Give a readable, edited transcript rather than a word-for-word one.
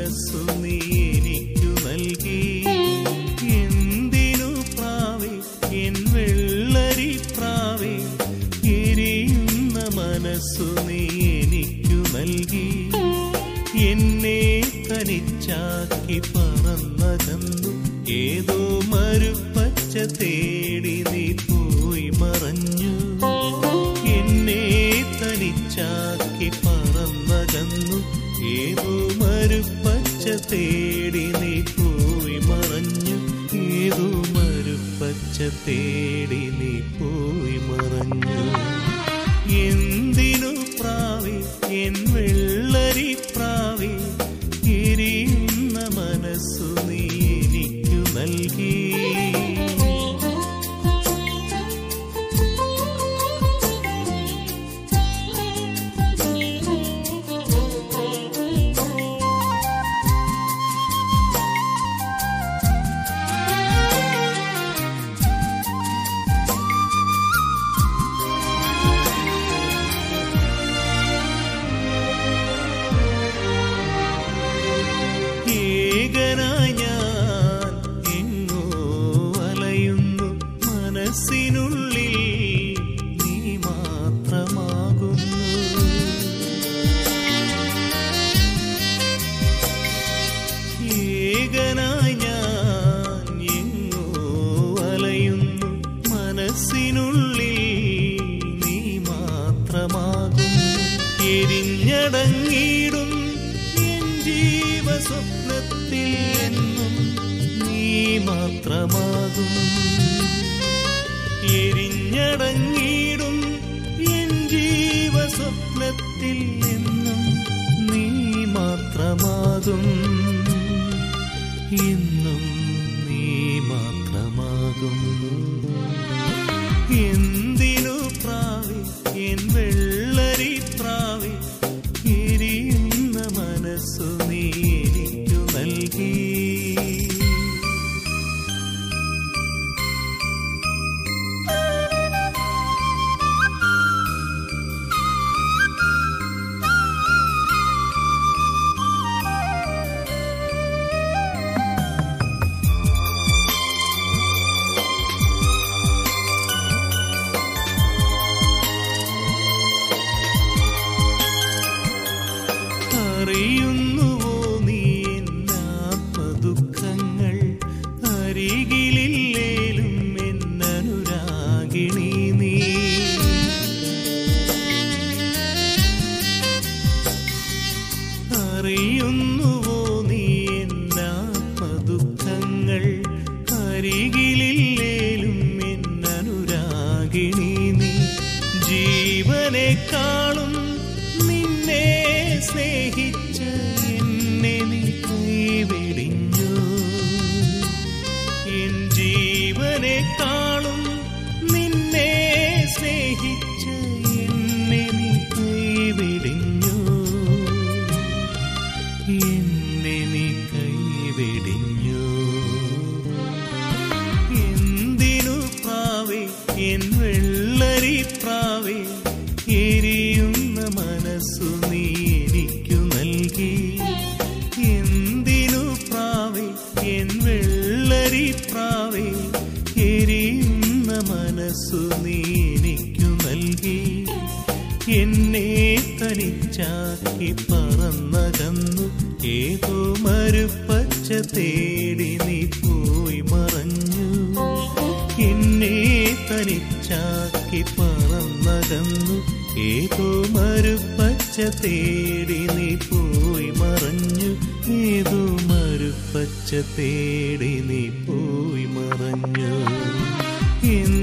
മനസ്സു നീ എനിക്കു നൽകി. എന്തിനു പ്രാവേ എൻ വെള്ളരി പ്രാവേ, എരിയുന്ന മനസ്സു നീ എനിക്കു നൽകി. എന്നെ തനിച്ചാക്കി പറന്നകന്നു, ഏതോ മരുപ്പച്ച തേടി നീ പോയി മറഞ്ഞു. എന്നെ തനിച്ചാക്കി പറന്നകന്നു, ഏതോ മരുപ്പച്ച തേടി നീ പോയി മറഞ്ഞു. ഏതോ മരുപ്പച്ച തേടി നീ പോയി മറഞ്ഞു. എന്തിനു പ്രാവേ എൻ വെള്ളരി പ്രാവേ, എരിയുന്ന മനസ്സു നീ എനിക്കു നൽകി. മനസ്സിനുള്ളിൽ നീ മാത്രമാകുന്നു. ഏകനായി ഞാൻ എങ്ങോ അലയുന്നു, മനസ്സിനുള്ളിൽ നീ മാത്രമാകുന്നു. എരിഞ്ഞടങ്ങിടും എൻ ജീവസ്വപ്നത്തിൽ എന്നും നീ മാത്രമാകും. എരിഞ്ഞടങ്ങിടും എൻ ജീവസ്വപ്നത്തിൽ എന്നും നീ മാത്രമാകും. എന്നും നീ മാത്രമാകും. എന്തിനു പ്രാവേ എൻ വെള്ളരി പ്രാവേ, എരിയുന്ന മനസ്സു നീ എനിക്കു നൽകി. അറിയുന്നുവോ നീ എന്നാത്മദുഃഖങ്ങൾ, അരികിലില്ലേലും എന്നനുരാഗിണി നീ. അറിയുന്നുവോ നീ എന്നാത്മദുഃഖങ്ങൾ, അരികിലില്ലേലും എന്നനുരാഗിണി നീ. ജീവനെക്കാളും നിന്നെ സ്നേഹിച്ച എന്നെ നീ കൈവെടിഞ്ഞു. എൻ ജീവനെക്കാളും നിന്നെ സ്നേഹിച്ച എന്നെ നീ കൈവെടിഞ്ഞു. എന്നെ നീ കൈവെടിഞ്ഞു. എന്തിനു പ്രാവേ എൻ വെള്ളരി പ്രാവേ, എരിയുന്ന മനസ്സു നീ എനിക്കു നൽകി. എന്തിനു പ്രാവേ എൻ വെള്ളരി പ്രാവേ, എരിയുന്ന മനസ്സു നീ എനിക്കു നൽകി. എന്നെ തനിച്ചാക്കി പറന്നകന്നു, ഏതോ മരുപ്പച്ച തേടി നീ പോയി മറഞ്ഞു. എന്നെ തനിച്ചാക്കി പറന്നകന്നു, ഏതോ മരുപ്പച്ച തേടി നീ പോയി മറഞ്ഞു. ഏതോ മരുപ്പച്ച തേടി നീ പോയി മറഞ്ഞു.